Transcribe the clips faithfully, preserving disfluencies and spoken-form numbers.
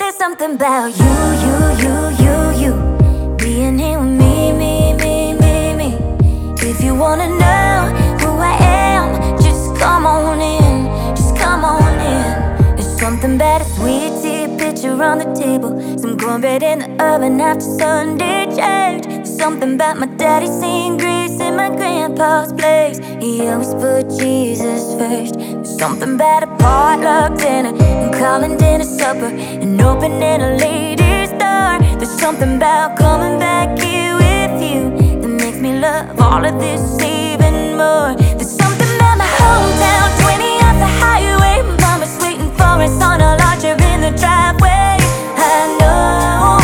There's something about you, you, you, you, you being here with me, me, me, me, me. If you wanna know who I am, just come on in, just come on in. There's something about a sweet tea, picture on the table, some cornbread in the oven after Sunday church. There's something about my daddy seeing grace in my grandpa's place. He always put Jesus first. There's something about a potluck dinner and calling dinner supper and opening a lady's door. There's something about coming back here with you that makes me love all of this even more. There's something about my hometown, twenty off the highway. Mama's waiting for us on a launcher in the driveway. I know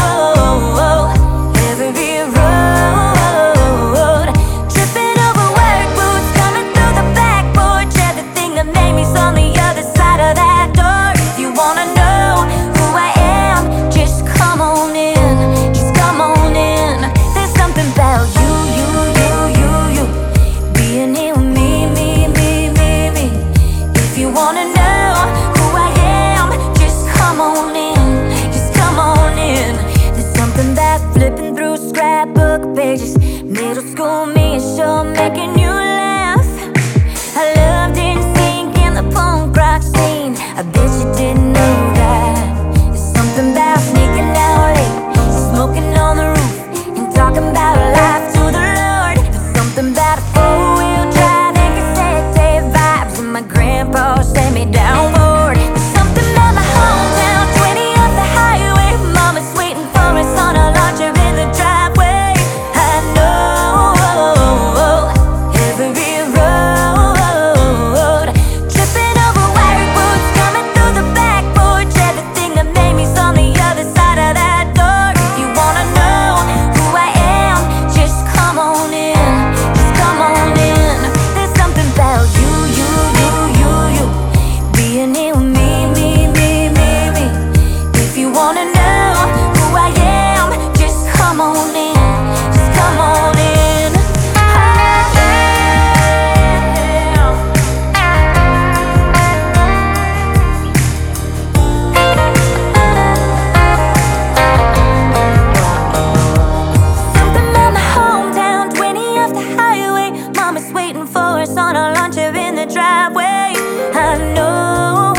every road, tripping over work boots, coming through the back porch. Everything that made me's on the other side of that door. If you wanna know who I am, just come on in, just come on in. There's something about you, you, you, you, you being here with me, me, me, me, me. If you wanna know who I am, just come on in, just come on in. There's something about flipping through scrapbook pages, middle school me and sure making you laugh. I loved in sync in the punk rock scene, I bet you didn't know that. There's something about sneaking out late, smoking on the roof and talking about life to the Lord. There's something about a four-wheel drive and cassette tape vibes, and my grandpa sent me down board. There's something about my hometown, twenty off the highway. Mama's waiting for us on a launcher in the driveway. I know every road, tripping over work boots, coming through the back porch. Everything that made me's on the other side of that door. If you wanna know who I am, just come on in, just come on in. There's something about you, you, you, you, you being here with me, me, me, me, me. If you wanna know who I am, just come on in, just come on in. Something about my hometown, twenty off the highway. Mama's waiting for us on a launcher in the driveway. I know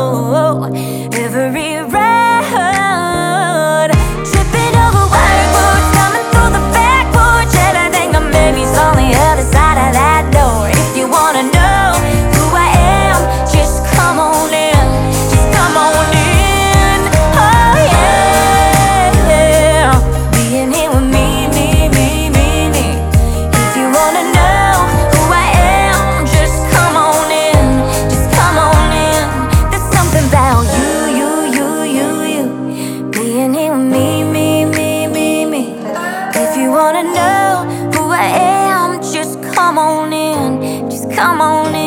every road, tripping over work boots, coming through the back porch. Everything that made me's on the other side of that door. If you wanna know who I am, just come on in, just come on in. Oh yeah, being here with me, me, me, me, me. If you wanna know who I am, just come on in, just come on in. There's something about you, you, you, you, you being here with me, me, me, me, me. If you wanna know who I am, just come on in, just come on in.